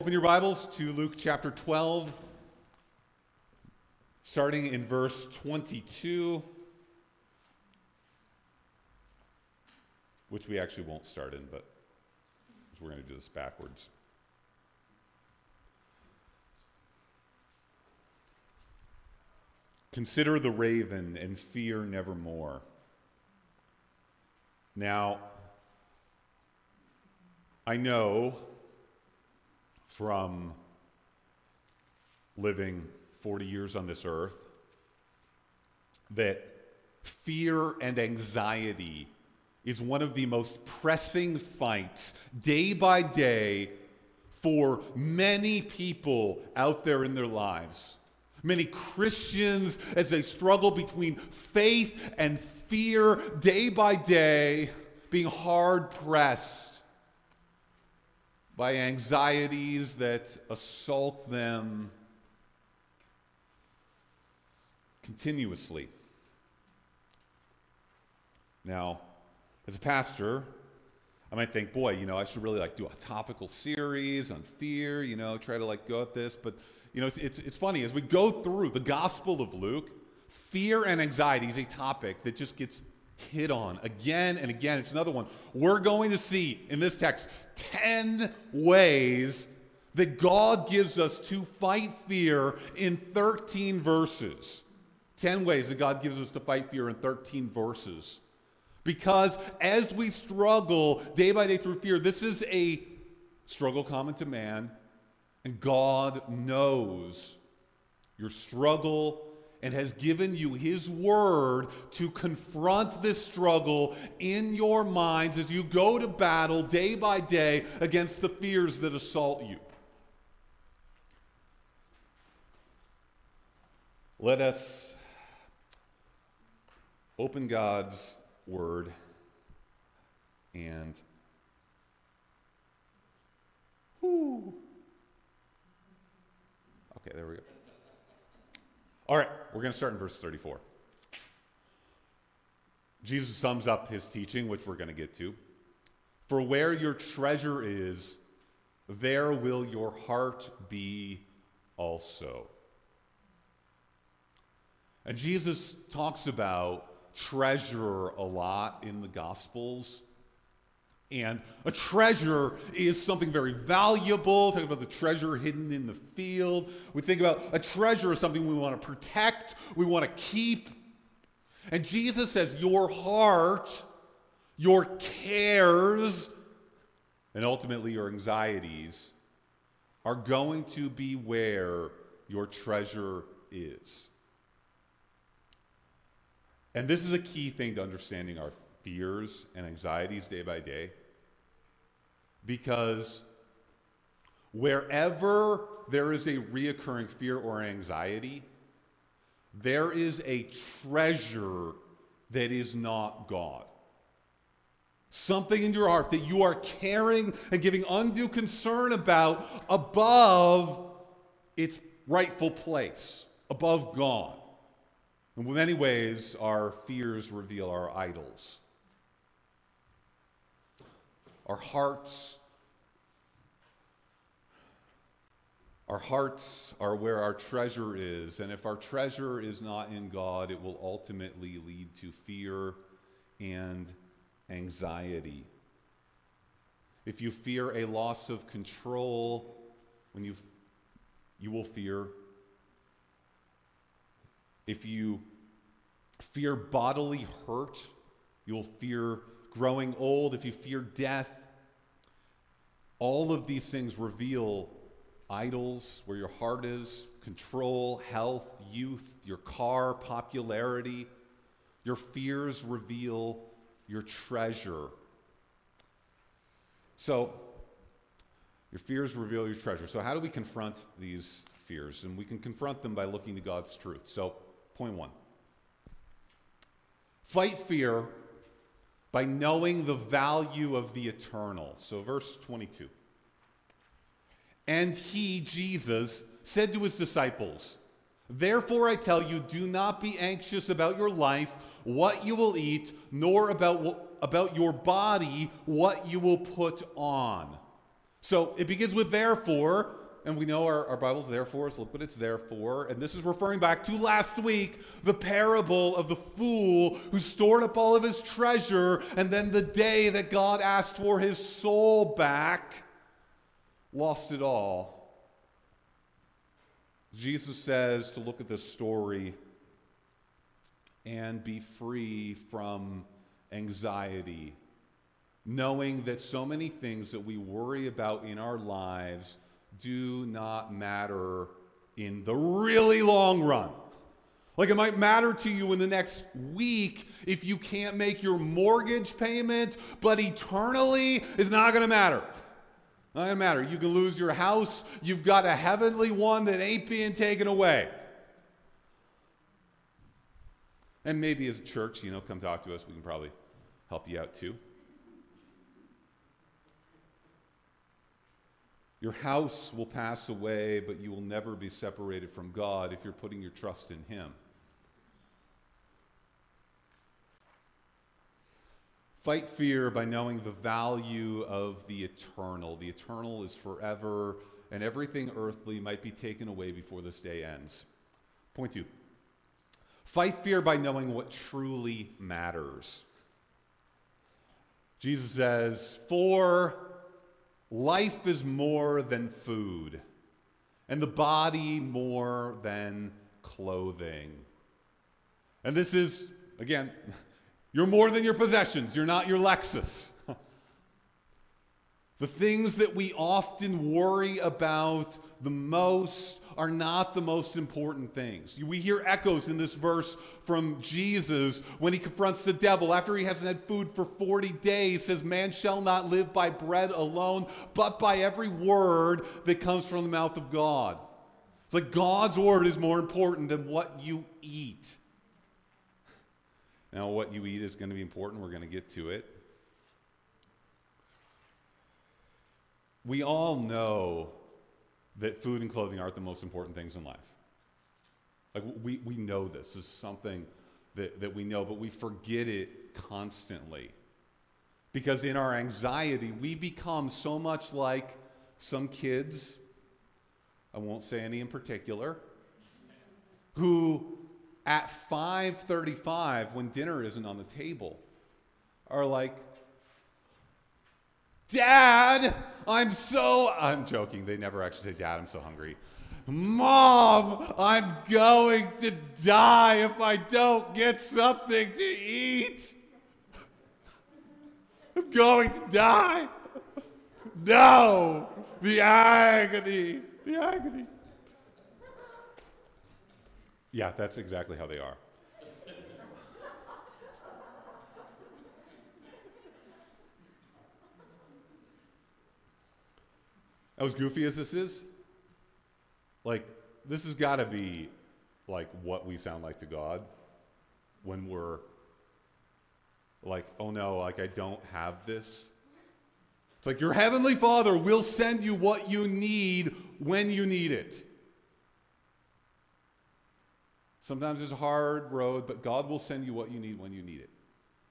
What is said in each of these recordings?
Open your Bibles to Luke chapter 12, starting in verse 22, which we actually won't start in, but we're going to do this backwards. Consider the raven and fear nevermore. Now, I know from living 40 years on this earth that fear and anxiety is one of the most pressing fights day by day for many people out there in their lives. Many Christians, as they struggle between faith and fear day by day, being hard pressed by anxieties that assault them continuously. Now, as a pastor, I might think, boy, I should really do a topical series on fear, try to go at this. But, it's funny. As we go through the Gospel of Luke, fear and anxiety is a topic that just gets hit on again and again. It's another one. We're going to see in this text 10 ways that God gives us to fight fear in 13 verses. 10 ways that God gives us to fight fear in 13 verses. Because as we struggle day by day through fear, this is a struggle common to man, and God knows your struggle and has given you His word to confront this struggle in your minds as you go to battle day by day against the fears that assault you. Let us open God's word and okay, there we go. All right, we're going to start in verse 34. Jesus sums up his teaching, which we're going to get to. For where your treasure is, there will your heart be also. And Jesus talks about treasure a lot in the Gospels. And a treasure is something very valuable. Talk about the treasure hidden in the field. We think about a treasure as something we want to protect, we want to keep. And Jesus says your heart, your cares, and ultimately your anxieties are going to be where your treasure is. And this is a key thing to understanding our fears and anxieties day by day. Because wherever there is a reoccurring fear or anxiety, there is a treasure that is not God. Something in your heart that you are caring and giving undue concern about above its rightful place, above God. In many ways, our fears reveal our idols. Our hearts are where our treasure is, and if our treasure is not in God, it will ultimately lead to fear and anxiety. If you fear a loss of control, you will fear. If you fear bodily hurt, you will fear growing old. If you fear death, all of these things reveal idols, where your heart is, control, health, youth, your car, popularity. Your fears reveal your treasure. So, your fears reveal your treasure. So how do we confront these fears? And we can confront them by looking to God's truth. So, point one. Fight fear by knowing the value of the eternal. So verse 22. And he, Jesus, said to his disciples, therefore I tell you, do not be anxious about your life, what you will eat, nor about your body, what you will put on. So it begins with therefore. and we know our Bible's there for us. Look what it's there for. And this is referring back to last week, the parable of the fool who stored up all of his treasure, and then the day that God asked for his soul back, lost it all. Jesus says to look at this story and be free from anxiety, knowing that so many things that we worry about in our lives do not matter in the really long run. Like, it might matter to you in the next week if you can't make your mortgage payment, but eternally is not going to matter. Not going to matter. You can lose your house. You've got a heavenly one that ain't being taken away. And maybe as a church, come talk to us. We can probably help you out too. Your house will pass away, but you will never be separated from God if you're putting your trust in Him. Fight fear by knowing the value of the eternal. The eternal is forever, and everything earthly might be taken away before this day ends. Point 2. Fight fear by knowing what truly matters. Jesus says, "For life is more than food, and the body more than clothing." And this is, again, you're more than your possessions. You're not your Lexus. The things that we often worry about the most are not the most important things. We hear echoes in this verse from Jesus when he confronts the devil after he hasn't had food for 40 days. Says, "Man shall not live by bread alone, but by every word that comes from the mouth of God." It's like God's word is more important than what you eat. Now, what you eat is going to be important. We're going to get to it. We all know that food and clothing aren't the most important things in life. Like, we know this. This is something that we know, but we forget it constantly. Because in our anxiety, we become so much like some kids, I won't say any in particular, who at 5:35, when dinner isn't on the table, are like, "Dad, I'm joking. They never actually say, "Dad, I'm so hungry." "Mom, I'm going to die if I don't get something to eat. I'm going to die." No, the agony, the agony. Yeah, that's exactly how they are. As goofy as this is, like, this has got to be like what we sound like to God when we're like, "Oh no, like, I don't have this." It's like, your heavenly Father will send you what you need when you need it. Sometimes it's a hard road, but God will send you what you need when you need it.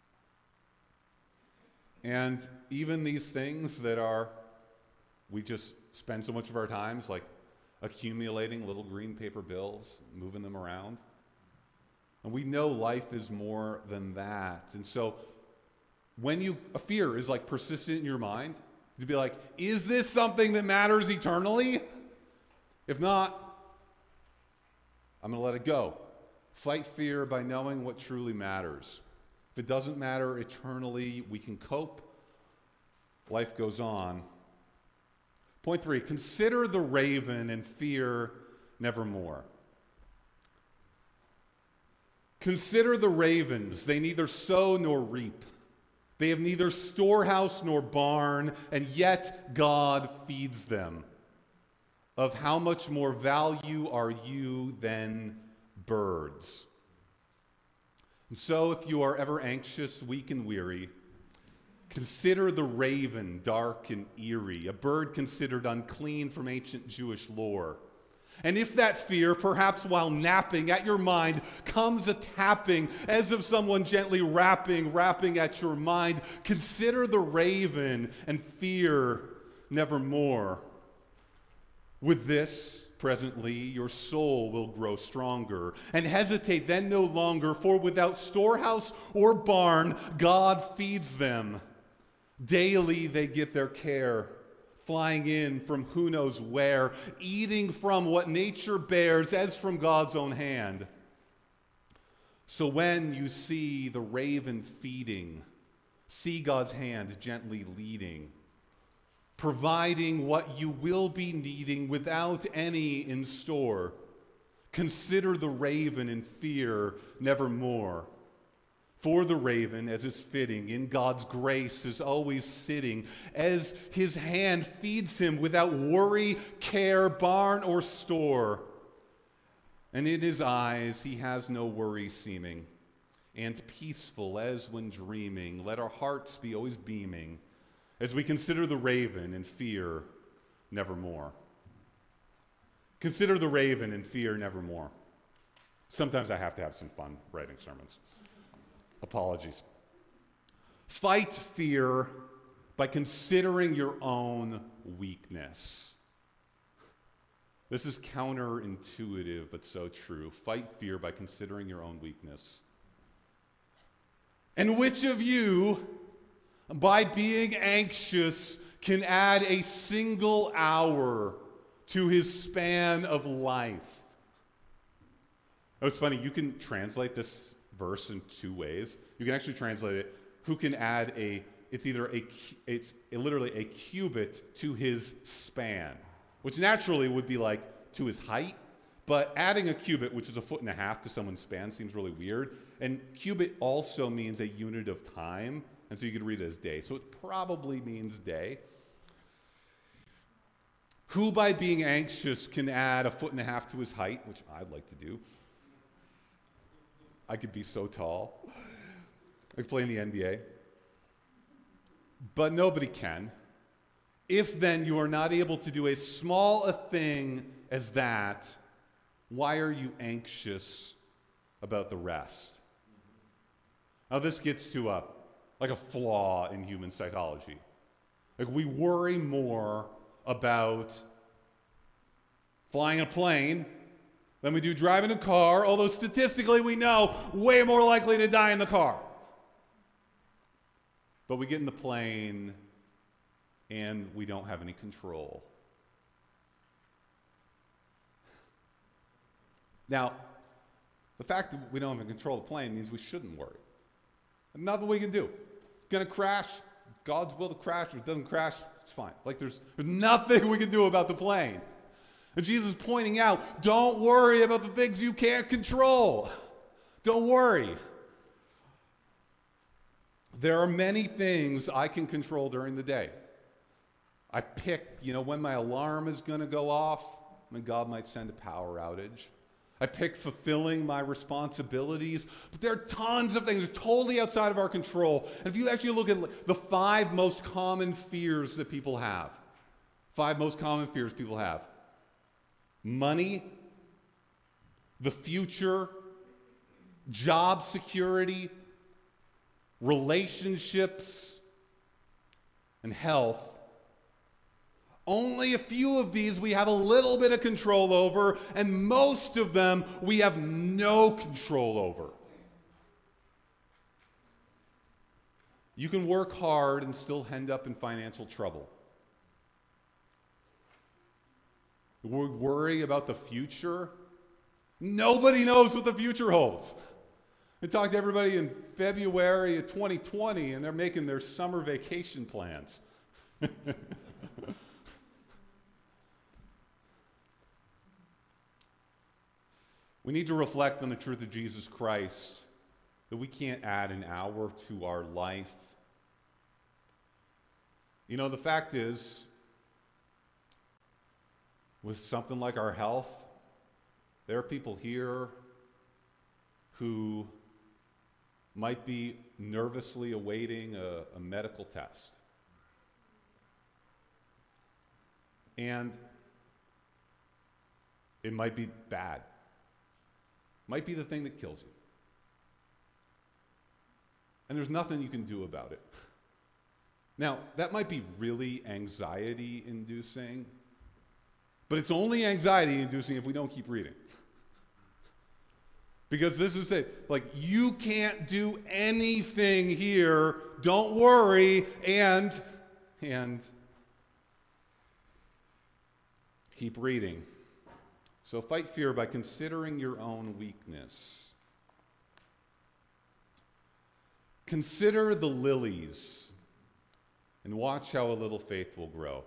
And even these things that we just spend so much of our times like accumulating little green paper bills, moving them around. And we know life is more than that. And so when a fear is like persistent in your mind, to be like, is this something that matters eternally? If not, I'm going to let it go. Fight fear by knowing what truly matters. If it doesn't matter eternally, we can cope. Life goes on. Point 3, consider the raven and fear nevermore. Consider the ravens. They neither sow nor reap. They have neither storehouse nor barn, and yet God feeds them. Of how much more value are you than birds? And so if you are ever anxious, weak, and weary, consider the raven, dark and eerie, a bird considered unclean from ancient Jewish lore. And if that fear, perhaps while napping at your mind, comes a tapping as of someone gently rapping at your mind, consider the raven and fear nevermore. With this, presently, your soul will grow stronger, and hesitate then no longer, for without storehouse or barn, God feeds them. Daily they get their care, flying in from who knows where, eating from what nature bears as from God's own hand. So when you see the raven feeding, see God's hand gently leading, providing what you will be needing without any in store. Consider the raven and fear nevermore. For the raven, as is fitting, in God's grace is always sitting, as his hand feeds him without worry, care, barn, or store. And in his eyes he has no worry seeming, and peaceful as when dreaming. Let our hearts be always beaming, as we consider the raven and fear nevermore. Consider the raven and fear nevermore. Sometimes I have to have some fun writing sermons. Apologies. Fight fear by considering your own weakness. This is counterintuitive, but so true. Fight fear by considering your own weakness. And which of you, by being anxious, can add a single hour to his span of life? Oh, it's funny, you can translate this verse in two ways. You can actually translate it, who can add it's literally a cubit to his span, which naturally would be like to his height, but adding a cubit, which is 1.5 feet to someone's span, seems really weird. And cubit also means a unit of time, and so you could read it as day. So it probably means day. Who by being anxious can add 1.5 feet to his height, which I'd like to do. I could be so tall. I could play in the NBA. But nobody can. If then you are not able to do as small a thing as that, why are you anxious about the rest? Now this gets to a flaw in human psychology. Like, we worry more about flying a plane than we do driving a car, although statistically we know way more likely to die in the car. But we get in the plane and we don't have any control. Now, the fact that we don't have control of the plane means we shouldn't worry. Nothing we can do. It's going to crash. God's will to crash. If it doesn't crash, it's fine. Like, there's nothing we can do about the plane. And Jesus is pointing out, don't worry about the things you can't control. Don't worry. There are many things I can control during the day. I pick, when my alarm is going to go off, when God might send a power outage. I pick fulfilling my responsibilities, but there are tons of things totally outside of our control. And if you actually look at the 5 most common fears that people have, 5 most common fears people have: money, the future, job security, relationships, and health. Only a few of these we have a little bit of control over, and most of them we have no control over. You can work hard and still end up in financial trouble. We worry about the future. Nobody knows what the future holds. I talked to everybody in February of 2020, and they're making their summer vacation plans. We need to reflect on the truth of Jesus Christ, that we can't add an hour to our life. The fact is, with something like our health, there are people here who might be nervously awaiting a medical test. And it might be bad. Might be the thing that kills you. And there's nothing you can do about it. Now, that might be really anxiety-inducing, But it's only anxiety-inducing if we don't keep reading. Because this is it. Like, you can't do anything here. Don't worry. And keep reading. So fight fear by considering your own weakness. Consider the lilies and watch how a little faith will grow.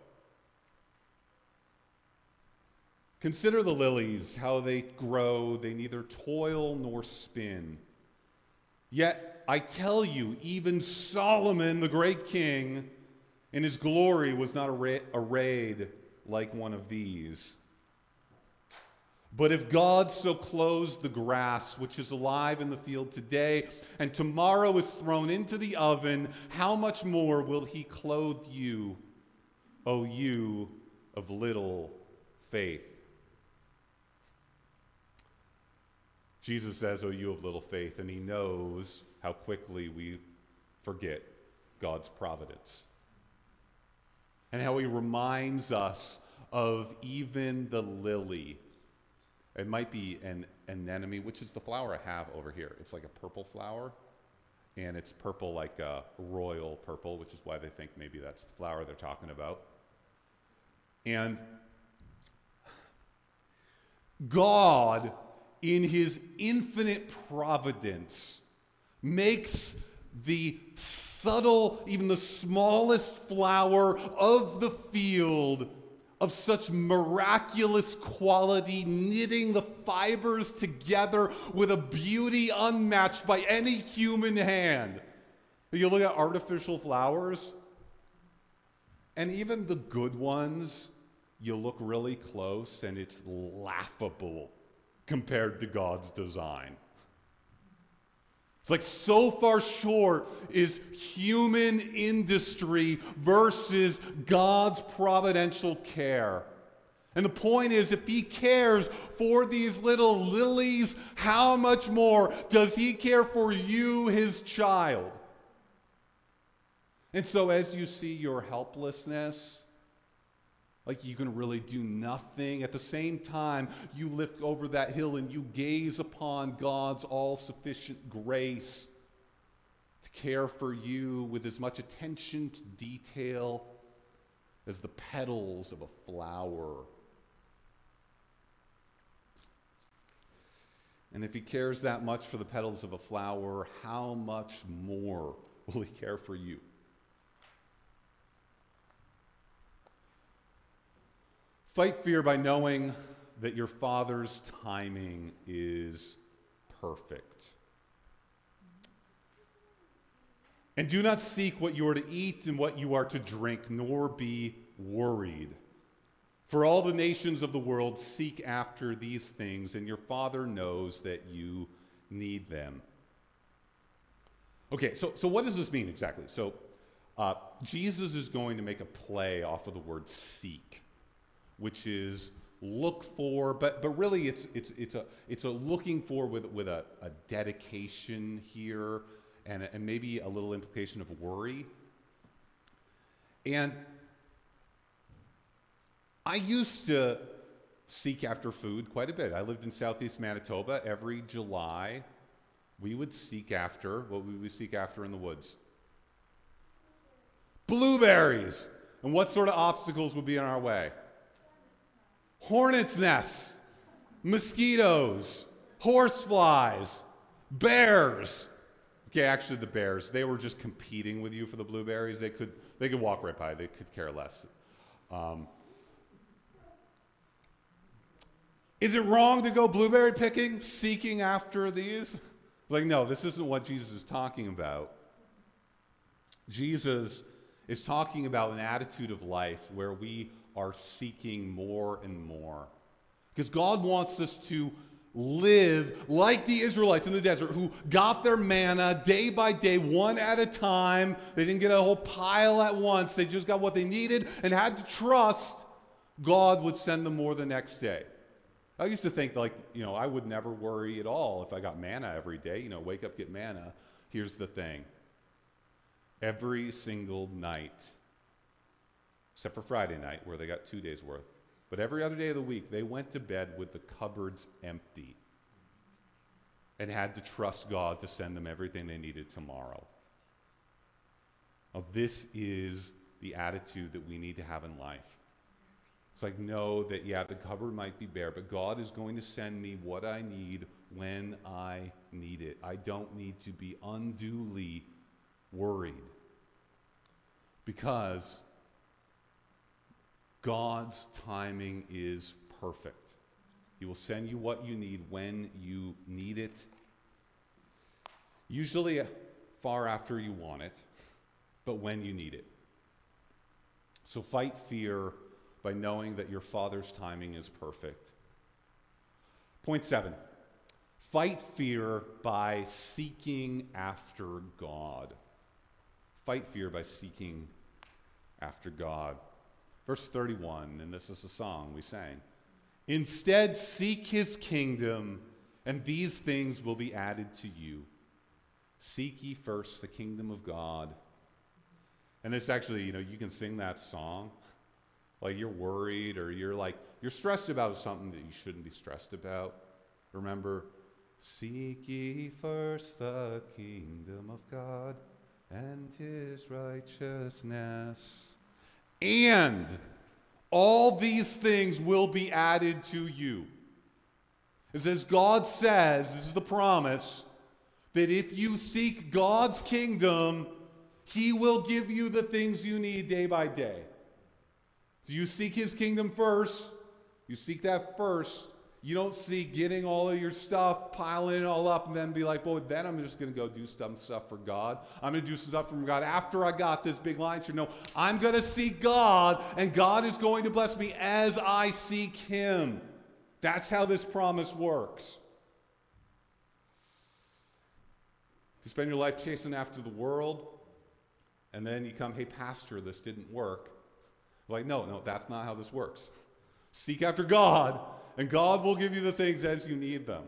Consider the lilies, how they grow. They neither toil nor spin. Yet I tell you, even Solomon, the great king, in his glory was not arrayed like one of these. But if God so clothes the grass, which is alive in the field today, and tomorrow is thrown into the oven, how much more will he clothe you, O you of little faith? Jesus says, "O you of little faith," and he knows how quickly we forget God's providence. And how he reminds us of even the lily. It might be an anemone, which is the flower I have over here. It's like a purple flower, and it's purple like a royal purple, which is why they think maybe that's the flower they're talking about. And God, in his infinite providence, makes the subtle, even the smallest flower of the field of such miraculous quality, knitting the fibers together with a beauty unmatched by any human hand. You look at artificial flowers, and even the good ones, you look really close and it's laughable compared to God's design. It's like so far short is human industry versus God's providential care. And the point is, if he cares for these little lilies, how much more does he care for you, his child? And so as you see your helplessness, like you can really do nothing. At the same time, you lift over that hill and you gaze upon God's all-sufficient grace to care for you with as much attention to detail as the petals of a flower. And if he cares that much for the petals of a flower, how much more will he care for you? Fight fear by knowing that your Father's timing is perfect. And do not seek what you are to eat and what you are to drink, nor be worried. For all the nations of the world seek after these things, and your Father knows that you need them. Okay, so what does this mean exactly? So Jesus is going to make a play off of the word seek, which is look for, but really it's a looking for with a dedication here and maybe a little implication of worry. And I used to seek after food quite a bit. I lived in southeast Manitoba. Every July, we would seek after, what would we seek after in the woods? Blueberries. And what sort of obstacles would be in our way? Hornets' nests, mosquitoes, horseflies, bears. Okay, actually the bears, they were just competing with you for the blueberries. They could walk right by. They could care less. Is it wrong to go blueberry picking, seeking after these? Like, no, this isn't what Jesus is talking about. Jesus is talking about an attitude of life where we are seeking more and more. Because God wants us to live like the Israelites in the desert who got their manna day by day, one at a time. They didn't get a whole pile at once. They just got what they needed and had to trust God would send them more the next day. I used to think I would never worry at all if I got manna every day. Wake up, get manna. Here's the thing. Every single night, except for Friday night, where they got 2 days worth, But every other day of the week, they went to bed with the cupboards empty and had to trust God to send them everything they needed tomorrow. Now, this is the attitude that we need to have in life. It's like, know that, yeah, the cupboard might be bare, but God is going to send me what I need when I need it. I don't need to be unduly worried, because God's timing is perfect. He will send you what you need when you need it, usually far after you want it, but when you need it. So fight fear by knowing that your Father's timing is perfect. Point 7, fight fear by seeking after God. Fight fear by seeking after God. Verse 31, and this is a song we sang. Instead, seek his kingdom, and these things will be added to you. Seek ye first the kingdom of God. And it's actually, you can sing that song like you're worried, or you're stressed about something that you shouldn't be stressed about. Remember, seek ye first the kingdom of God and his righteousness, and all these things will be added to you. It says, God says, this is the promise, that if you seek God's kingdom, he will give you the things you need day by day. So you seek his kingdom first. You seek that first. You don't seek getting all of your stuff, piling it all up, and then be like, well, then I'm just going to go do some stuff for God. I'm going to do some stuff for God after I got this big line. No, I'm going to seek God, and God is going to bless me as I seek him. That's how this promise works. If you spend your life chasing after the world, and then you come, hey, pastor, this didn't work. Like, no, that's not how this works. Seek after God, and God will give you the things as you need them.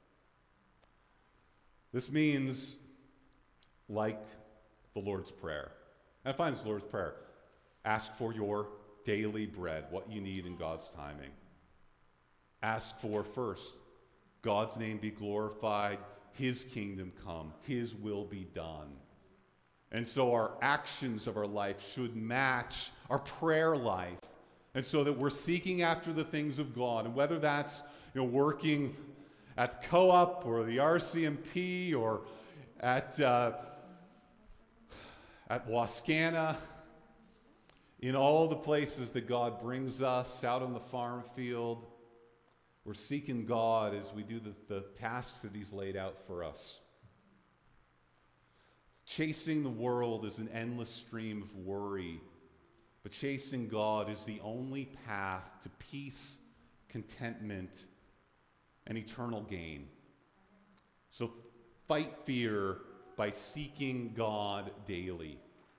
This means, like the Lord's Prayer. And I find this Lord's Prayer. Ask for your daily bread, what you need in God's timing. Ask for first, God's name be glorified, his kingdom come, his will be done. And so our actions of our life should match our prayer life. And so that we're seeking after the things of God. And whether that's working at the co-op or the RCMP or at Wascana, in all the places that God brings us, out on the farm field, we're seeking God as we do the tasks that he's laid out for us. Chasing the world is an endless stream of worry, but chasing God is the only path to peace, contentment, and eternal gain. So fight fear by seeking God daily.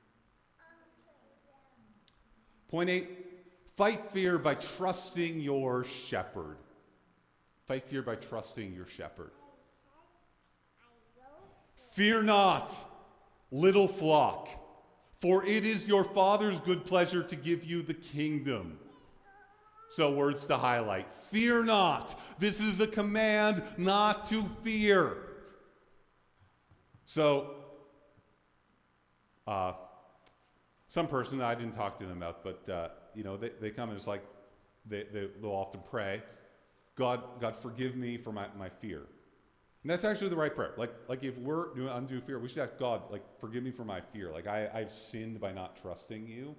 Point 8, fight fear by trusting your shepherd. Fight fear by trusting your shepherd. Fear not, little flock, for it is your Father's good pleasure to give you the kingdom. So words to highlight. Fear not. This is a command not to fear. So, some person, I didn't talk to them about, but they come and it's like, they'll often pray, God forgive me for my fear. And that's actually the right prayer. Like if we're doing undue fear, we should ask God, forgive me for my fear. I've sinned by not trusting you.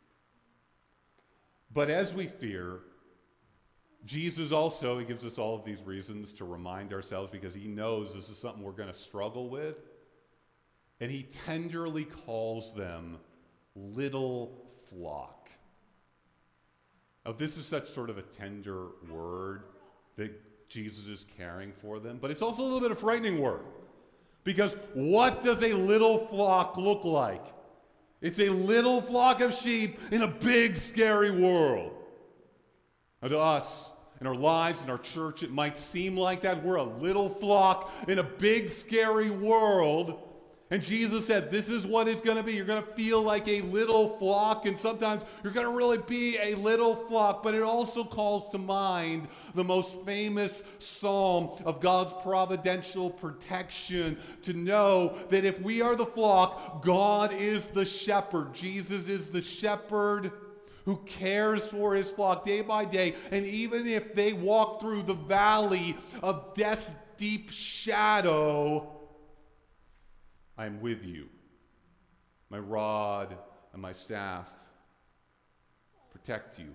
But as we fear, Jesus also, he gives us all of these reasons to remind ourselves, because he knows this is something we're going to struggle with. And he tenderly calls them little flock. Now, this is such sort of a tender word that Jesus is caring for them, but it's also a little bit of a frightening word, because what does a little flock look like? It's a little flock of sheep in a big, scary world. Now, to us, in our lives, in our church, it might seem like that. We're a little flock in a big, scary world, And Jesus said, this is what it's going to be. You're going to feel like a little flock, and sometimes you're going to really be a little flock. But it also calls to mind the most famous psalm of God's providential protection, to know that if we are the flock, God is the shepherd. Jesus is the shepherd who cares for his flock day by day. And even if they walk through the valley of death's deep shadow, I am with you. My rod and my staff protect you.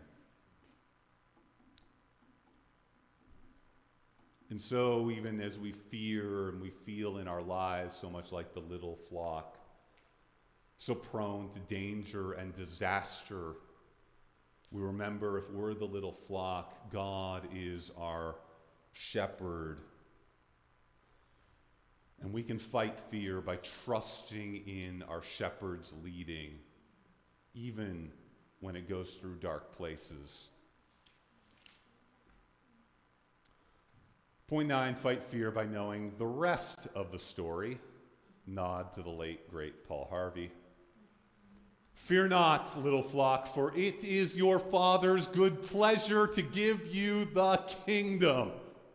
And so, even as we fear and we feel in our lives so much like the little flock, so prone to danger and disaster, we remember if we're the little flock, God is our shepherd. And we can fight fear by trusting in our shepherd's leading, even when it goes through dark places. Point 9, fight fear by knowing the rest of the story. Nod to the late, great Paul Harvey. Fear not, little flock, for it is your Father's good pleasure to give you the kingdom.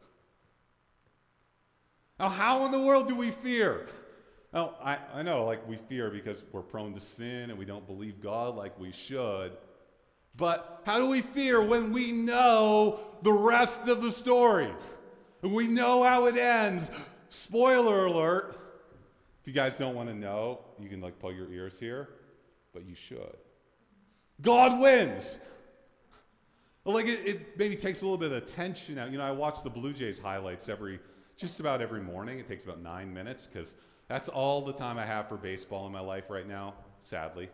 Now, how in the world do we fear? Now, I know, like, we fear because we're prone to sin and we don't believe God like we should. But how do we fear when we know the rest of the story? And we know how it ends. Spoiler alert. If you guys don't want to know, you can, like, plug your ears here. But you should. God wins. Like, it maybe takes a little bit of tension out. You know, I watch the Blue Jays highlights just about every morning. It takes about 9 minutes because that's all the time I have for baseball in my life right now, sadly.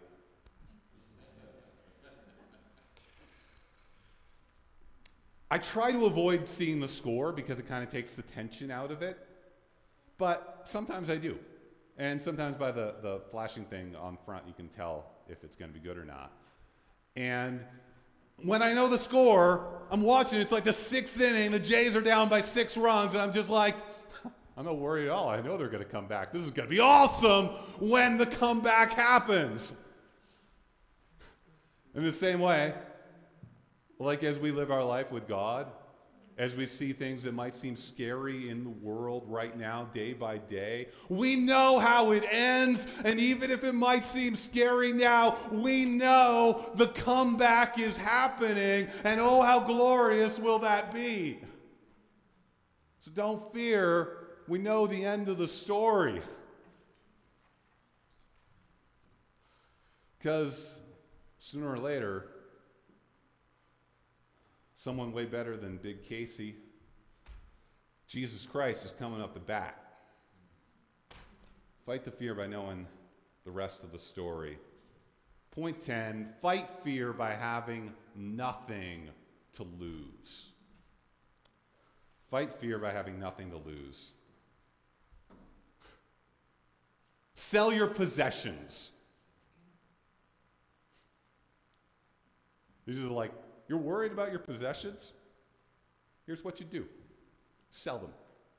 I try to avoid seeing the score because it kind of takes the tension out of it, but sometimes I do. And sometimes by the flashing thing on front, you can tell if it's going to be good or not. And when I know the score, I'm watching. It's like the 6th inning. The Jays are down by 6 runs. And I'm just like, I'm not worried at all. I know they're going to come back. This is going to be awesome when the comeback happens. In the same way, like as we live our life with God, as we see things that might seem scary in the world right now, day by day, we know how it ends. And even if it might seem scary now, we know the comeback is happening. And oh, how glorious will that be? So don't fear. We know the end of the story. Because sooner or later, someone way better than Big Casey, Jesus Christ, is coming up the bat. Fight the fear by knowing the rest of the story. Point 10, fight fear by having nothing to lose. Fight fear by having nothing to lose. Sell your possessions. This is like, you're worried about your possessions? Here's what you do. Sell them.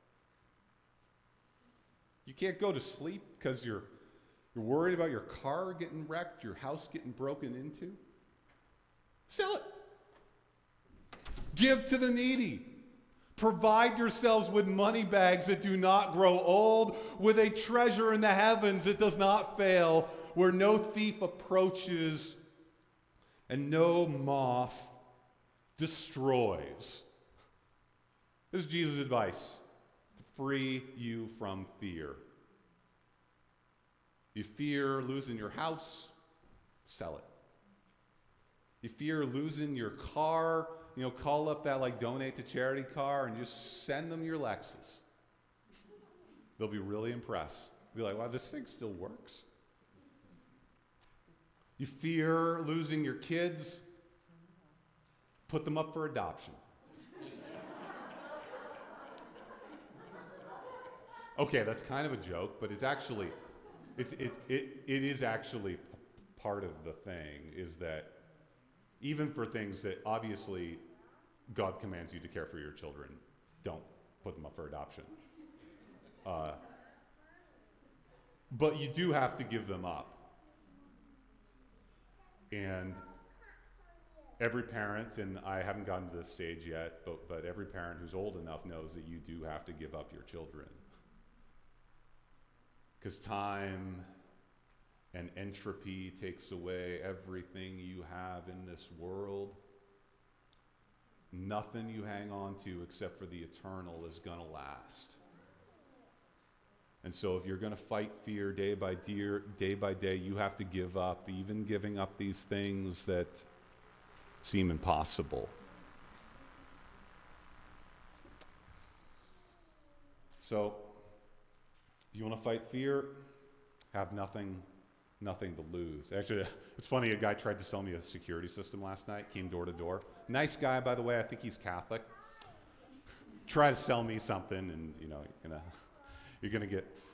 You can't go to sleep because you're worried about your car getting wrecked, your house getting broken into. Sell it. Give to the needy. Provide yourselves with money bags that do not grow old, with a treasure in the heavens that does not fail, where no thief approaches and no moth destroys. This is Jesus' advice to free you from fear. You fear losing your house, sell it. You fear losing your car, call up that like donate to charity car and just send them your Lexus. They'll be really impressed. Be like, wow, this thing still works. You fear losing your kids, put them up for adoption. Okay, that's kind of a joke, but it is actually part of the thing, is that even for things that obviously God commands you to care for your children, don't put them up for adoption. But you do have to give them up. And every parent, and I haven't gotten to this stage yet, but every parent who's old enough knows that you do have to give up your children. Because time and entropy takes away everything you have in this world. Nothing you hang on to except for the eternal is going to last. And so if you're going to fight fear day by day, you have to give up, even giving up these things that seem impossible. So, you want to fight fear? Have nothing to lose. Actually, it's funny, a guy tried to sell me a security system last night, came door to door. Nice guy, by the way, I think he's Catholic. Try to sell me something, and you're gonna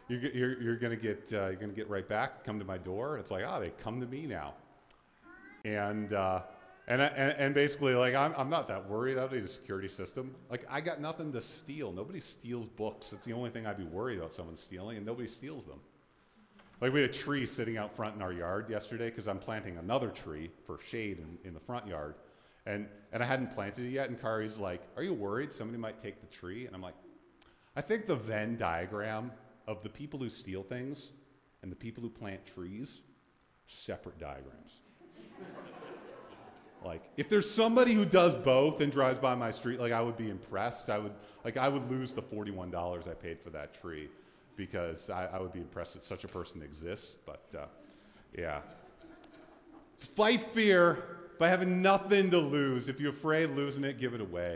get right back. Come to my door. It's like, they come to me now, and basically, like, I'm not that worried. I don't need a security system. Like, I got nothing to steal. Nobody steals books. It's the only thing I'd be worried about someone stealing, and nobody steals them. Like, we had a tree sitting out front in our yard yesterday because I'm planting another tree for shade in the front yard. And I hadn't planted it yet, and Kari's like, "Are you worried somebody might take the tree?" And I'm like, I think the Venn diagram of the people who steal things and the people who plant trees, separate diagrams. Like, if there's somebody who does both and drives by my street, like, I would be impressed. I would lose the $41 I paid for that tree because I would be impressed that such a person exists. But yeah. Fight fear by having nothing to lose. If you're afraid of losing it, give it away.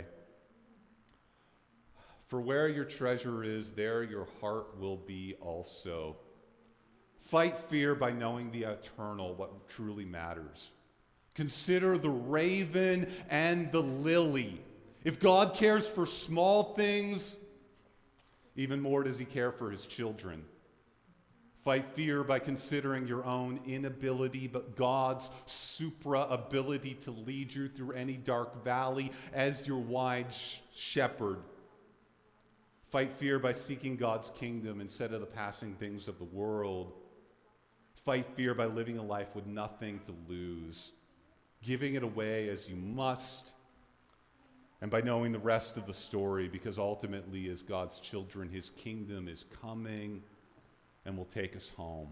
For where your treasure is, there your heart will be also. Fight fear by knowing the eternal, what truly matters. Consider the raven and the lily. If God cares for small things, even more does he care for his children. Fight fear by considering your own inability, but God's supra-ability to lead you through any dark valley as your wide shepherd. Fight fear by seeking God's kingdom instead of the passing things of the world. Fight fear by living a life with nothing to lose, giving it away as you must, and by knowing the rest of the story, because ultimately, as God's children, his kingdom is coming and will take us home.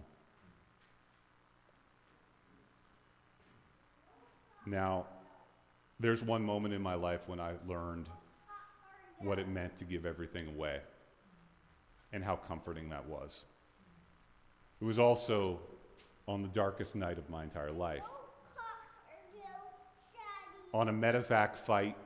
Now, there's one moment in my life when I learned what it meant to give everything away and how comforting that was. It was also on the darkest night of my entire life. On a medevac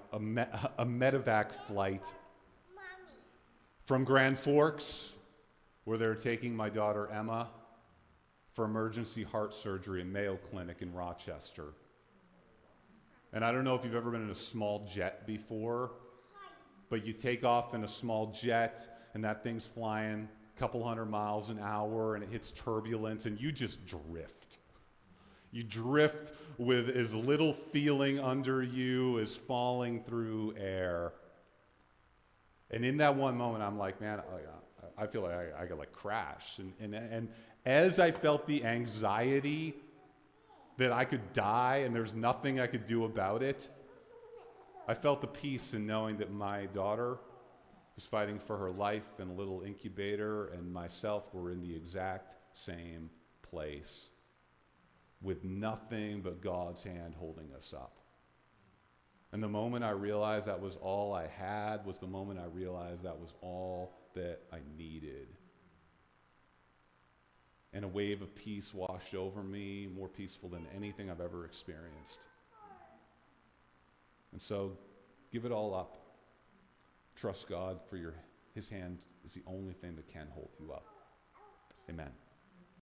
flight from Grand Forks, where they were taking my daughter Emma for emergency heart surgery in Mayo Clinic in Rochester. And I don't know if you've ever been in a small jet before, but you take off in a small jet and that thing's flying a couple hundred miles an hour and it hits turbulence and you just drift. You drift with as little feeling under you as falling through air. And in that one moment, I'm like, man, I feel like I could like crash. And as I felt the anxiety that I could die and there's nothing I could do about it, I felt the peace in knowing that my daughter was fighting for her life in a little incubator and myself were in the exact same place with nothing but God's hand holding us up. And the moment I realized that was all I had was the moment I realized that was all that I needed. And a wave of peace washed over me, more peaceful than anything I've ever experienced. And so, give it all up. Trust God for his hand is the only thing that can hold you up. Amen.